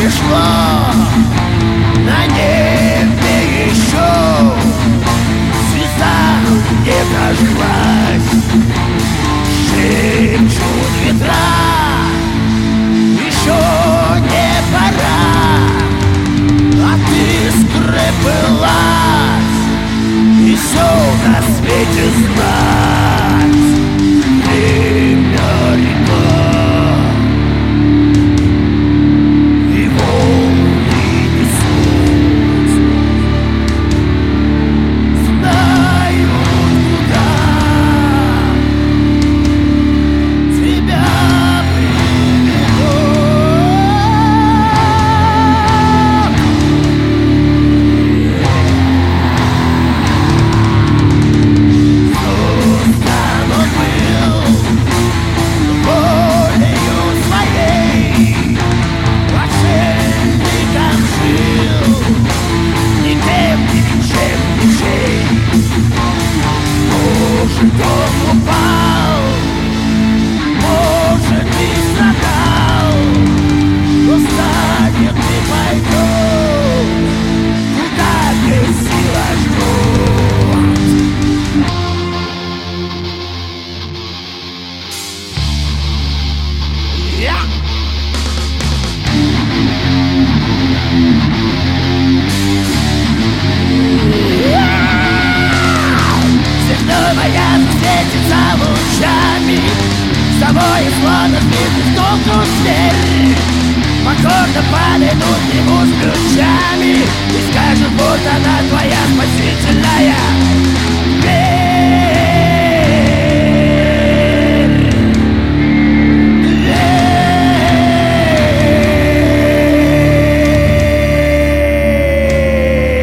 пришло, на небе еще звезда не зажглась. Шепчут ветра, еще не пора от искры пылать и все на свете знать. Время река и волны несут, знают, куда тебя приведут. Создан он был волею своей, отшельником жил, ни тем, ни чем, ни чей. Может, он упал, может, и страдал, но встанет и пойдет, куда где сила ждет. Я! Световая светится лучами, с тобой словно сбитый с толку зверь. Покорно падают к нему с ключами и скажут, будто она твоя спасительная дверь.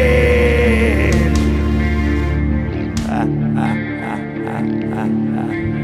Дверь.